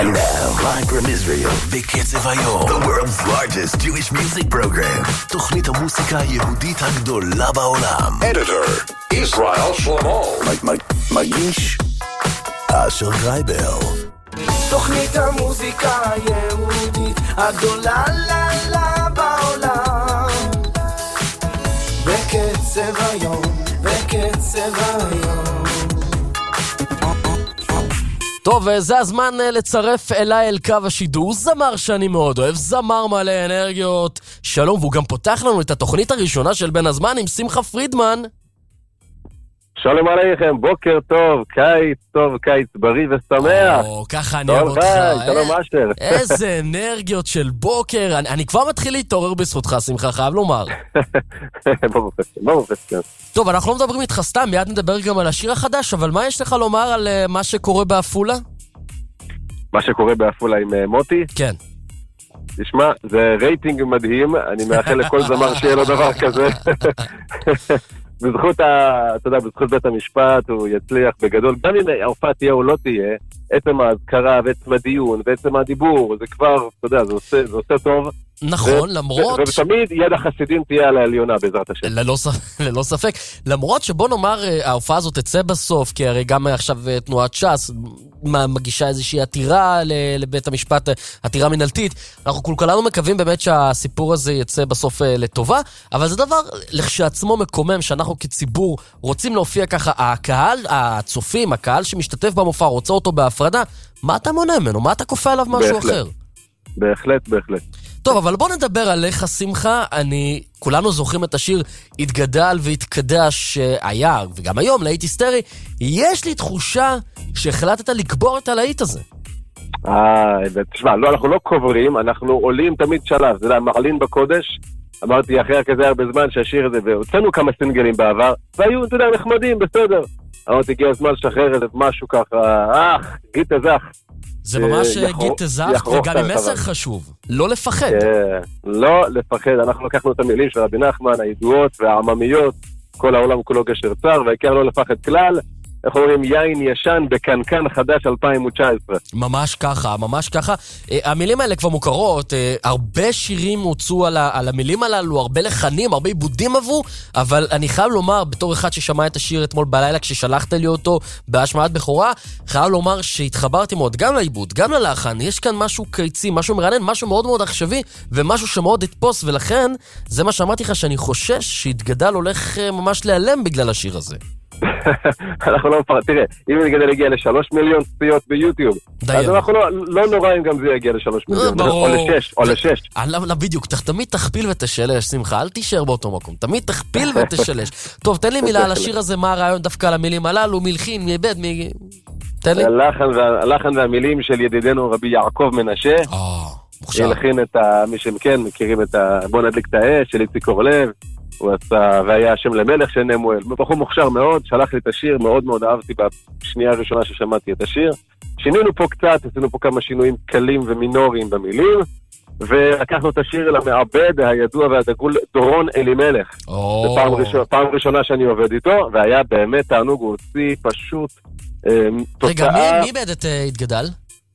And now, live from Israel, בקצב היום, the world's largest Jewish music program, תוכנית המוסיקה היהודית הגדולה בעולם. Editor, Israel Shlomo. מגיש, אשר גרייבר. תוכנית המוסיקה היהודית הגדולה בעולם. בקצב היום, בקצב היום. טוב, זה הזמן לצרף אליי אל קו השידור זמר שאני מאוד אוהב, זמר מלא אנרגיות. שלום, והוא גם פותח לנו את התוכנית הראשונה של בין הזמן עם שמחה פרידמן. שלום עליכם, בוקר טוב, קיץ טוב, קיץ בריא ושמח. ככה אני אוהב אותך. שלום אשר. איזה אנרגיות של בוקר. אני כבר מתחיל להתעורר בזכותך, שמחה, חייב לומר. ברוך השם. טוב, אנחנו לא מדברים איתך סתם, מיד נדבר גם על השיר החדש, אבל מה יש לך לומר על מה שקורה באפולה? מה שקורה באפולה עם מוטי? כן. תשמע, זה רייטינג מדהים, אני מאחל לכל זמר שיהיה לו דבר כזה. בזכות אתה יודע, בזכות בית המשפט הוא יצליח בגדול, גם אם ההופעה תהיה או לא תהיה, עצם ההזכרה ועצם הדיון ועצם הדיבור, זה כבר, אתה יודע, זה עושה טוב. נכון, למרות... ותמיד יד החסידים תהיה על העליונה בעזרת השם. ללא ספק. למרות שבוא נאמר, ההופעה הזאת תצא בסוף, כי הרי גם עכשיו תנועת ש"ס מגישה איזושהי עתירה לבית המשפט, עתירה מנהלתית. אנחנו כולנו מקווים באמת שהסיפור הזה יצא בסוף לטובה, אבל זה דבר לכשעצמו מקומם, שאנחנו כציבור רוצים להופיע ככה, הקהל, הצופים, הקהל שמשתתף במופע, רוצה אותו בהפרדה, מה אתה מונע ממנו? מה אתה כופה עליו משהו אחר? בהחלט. טוב, אבל בוא נדבר עליך, שמחה. כולנו זוכרים את השיר התגדל והתקדש שהיה, וגם היום, להיט היסטרי. יש לי תחושה שהחלטת לקבור את הלהיט הזה. תשמע, לא, אנחנו לא קוברים, אנחנו עולים תמיד שלב, זה מעלין בקודש. אמרתי אחרי כזה הרבה זמן שהשיר הזה, והוצאנו כמה סינגלים בעבר, והיו, אתה יודע, נחמדים, בסדר. אמרתי, הגיע הזמן לשחרר איזה משהו ככה, גיט הזך. זה ממש גיט הזך, וגם עם מסר חשוב, לא לפחד. לא לפחד, אנחנו לקחנו את המילים של רבי נחמן, הידועות והעממיות, כל העולם כולו גשר צר, והעיקר לא לפחד כלל, איך אומרים, יין ישן בקנקן חדש 2019. ממש ככה, ממש ככה. המילים האלה כבר מוכרות, הרבה שירים הוצאו על המילים הללו, הרבה לחנים, הרבה עיבודים עברו, אבל אני חייב לומר, בתור אחד ששמע את השיר אתמול בלילה, כששלחת לי אותו בהשמעת בכורה, חייב לומר שהתחברתי מאוד, גם לעיבוד, גם ללחן, יש כאן משהו קיצי, משהו מרענן, משהו מאוד מאוד עכשווי, ומשהו שמאוד התפוס, ולכן, זה מה שאמרתי לך, שאני חושש שהתגדל הולך ממש להיעלם בגלל השיר הזה. אנחנו לא מפרט, תראה, אם נגדל הגיע ל3 מיליון צפיות ביוטיוב, אז אנחנו לא נורא אם גם זה יגיע ל3 מיליון, או ל6. בדיוק, תמיד תכפיל ותשלש, שמחה, אל תישאר באותו מקום, תמיד תכפיל ותשלש. טוב, תן לי מילה על השיר הזה, מה הרעיון דווקא על המילים הללו, מלחין, מבד, תן לי. הלחן והמילים של ידידנו רבי יעקב מנשה, הלחין את מי שכן מכירים את בוא נדליק את האש של איציק אורלב, הוא עשה, והיה השם למלך של נמואל. בחור מוכשר מאוד, שלח לי את השיר, מאוד מאוד אהבתי בשנייה הראשונה ששמעתי את השיר. שינינו פה קצת, עשינו פה כמה שינויים קלים ומינוריים במילים, ולקחנו את השיר אל המעבד הידוע והדגול דורון אלימלך. פעם ראשונה שאני עובד איתו, והיה באמת תענוג, הוא הוציא פשוט תוצאה. רגע, מי בעד את התגדל?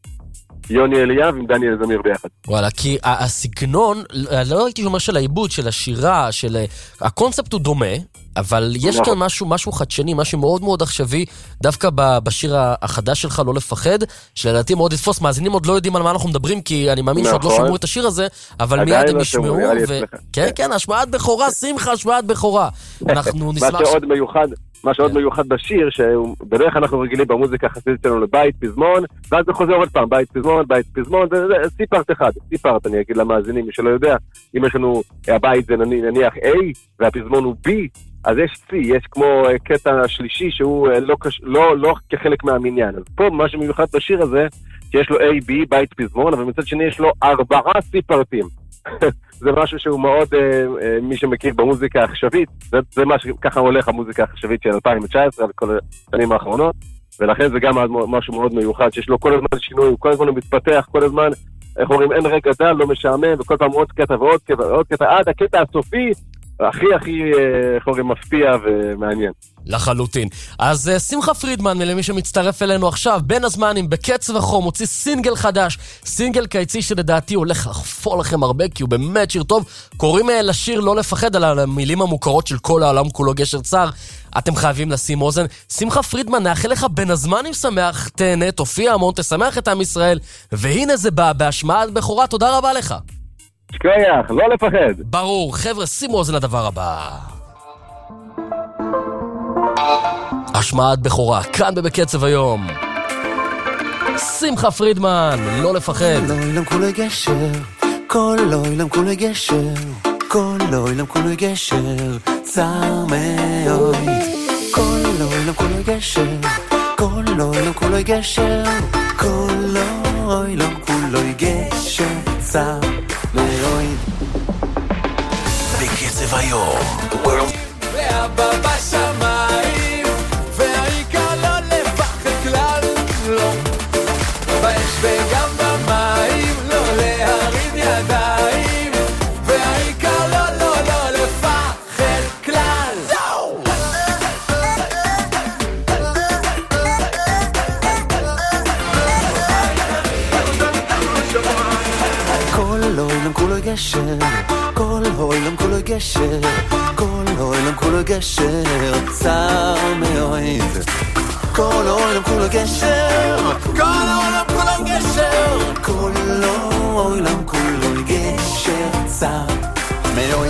יוני אליאב עם דניאל זמיר ביחד. וואלה, כי הסגנון, לא הייתי אומר של העיבוד, של השירה, של הקונספט הוא דומה, אבל יש כאן משהו חדשני, משהו מאוד מאוד עכשווי, דווקא בשיר החדש שלך, לא לפחד, שלדעתי מאוד יתפוס, מאזינים עוד לא יודעים על מה אנחנו מדברים, כי אני מאמין שעוד לא שמעו את השיר הזה, אבל מיד הם ישמעו, כן, השמעת בכורה, שמחה, השמעת בכורה. אנחנו נשמח... מה שעוד מיוחד בשיר, שבדרך אנחנו רגילים במוזיקה החסידית שלנו לבית פזמון, ואז זה חוזר עוד פעם, בית פזמון, זה סיפרת אחד, אני אגיד למאזינים, מי שלא יודע, אם יש לנו, הבית זה נניח A, והפזמון הוא B, אז יש C, יש כמו קטע שלישי שהוא לא כחלק מהמניין. אז פה מה שמיוחד בשיר הזה, שיש לו A, B, בית פזמון, אבל מצד שני יש לו 4 סיפרתים. זה משהו שהוא מאוד, מי שמכיר במוזיקה העכשווית, זה מה שככה הולך המוזיקה העכשווית של 2019 וכל השנים האחרונות, ולכן זה גם משהו מאוד מיוחד, שיש לו כל הזמן שינוי, כל הזמן הוא מתפתח, כל הזמן, איך אומרים, אין רגע דל, לא משעמם, וכל פעם עוד קטע ועוד קטע, עד הקטע הסופי, הכי מפתיע ומעניין. לחלוטין. אז שמחה פרידמן, למי שמצטרף אלינו עכשיו, בין הזמנים, בקצב החום, הוציא סינגל חדש, סינגל קיצי שלדעתי הולך לחפור לכם הרבה, כי הוא באמת שיר טוב. קוראים לשיר לא לפחד, על המילים המוכרות של כל העולם כולו גשר צר. אתם חייבים לשים אוזן. שמחה פרידמן, נאחל לך בין הזמנים שמח, תהנה, תופיע המון, תשמח את עם ישראל, והנה זה בא בהשמעת בכורה. תודה רבה לך. שכח, לא לפחד. ברור, חבר'ה, שימו אוזן לדבר הבא. השמעת בכורה, כאן בקצב היום. שמחה פרידמן, לא לפחד. כל עולם כולו גשר, כל עולם כולו גשר, כל עולם כולו גשר, צר מאוד. כל עולם כולו גשר, כל עולם כולו גשר, כל עולם כולו גשר, צר מאוד. בקצב היום, ואבא בשמיים, והעיקר לא לפחד כלל, לא. באש וגם במים, לא להרים ידיים, והעיקר לא לפחד כלל. כל העולם כולו גשר, כל העולם כולו גשר, כל העולם כולו גשר, צר מאוד. כל העולם כולו גשר, כל העולם כולו גשר, כל העולם כולו גשר, צר מאוד.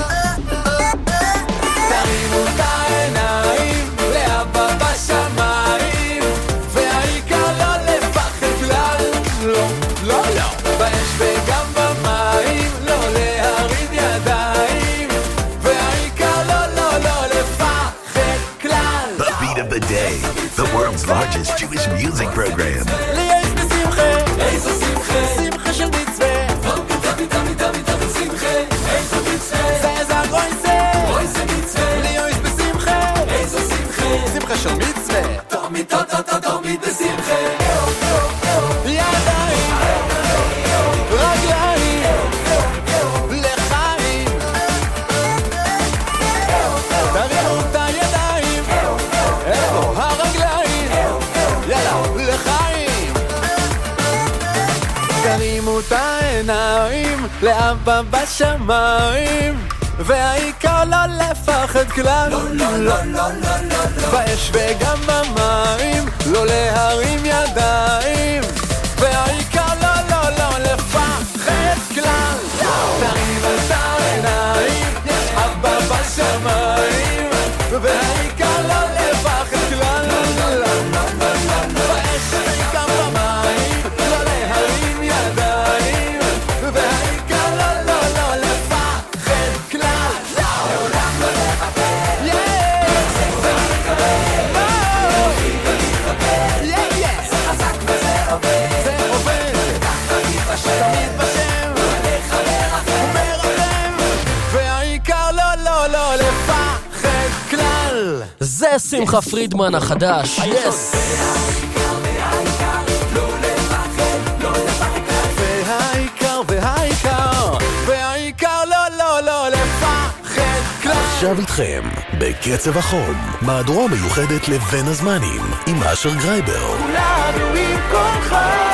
תרימו את העיניים לאבא בשמיים, והעיקר לא לפחד כלל, לא, לא, לא. באש וגם במים, לא להרים ידיים, והעיקר לא לפחד כלל. the beat of the day, the world's largest Jewish music program. לי יש בשמחה, איזו שמחה, שמחה של מצווה, תמיד שמחה, איזו מצווה, זה זגוי זה, אוי זה מצווה, לי יש בשמחה, איזו שמחה, שמחה של מצווה, תמיד בשמחה, ידיים, רגליים, לחיים, תרימו את הידיים, איפה הרגליים, יאללה, לחיים. תרימו את העיניים לאבא בשמיים, והעיקר לא לפחד כלל, באש וגם במים, לא להרים ידיים, והעיקר לא לפחד כלל. תרימו את העיניים, אבא בשמיים, והעיקר לא לפחד כלל, באש וגם במים, לא להרים ידיים, והעיקר לא לפחד כלל. לעולם לא לפחד, זה חזק וזה עובד, זה עובד, תמיד בשם, ומרחם, והעיקר לא לפחד כלל. זה שמחה פרידמן החדש, יס. והעיקר לא לפחד כלל. עכשיו איתכם, בקצב החום, מהדורה מיוחדת לבין הזמנים, עם אשר גרייבר. כולנו עם כל חיים.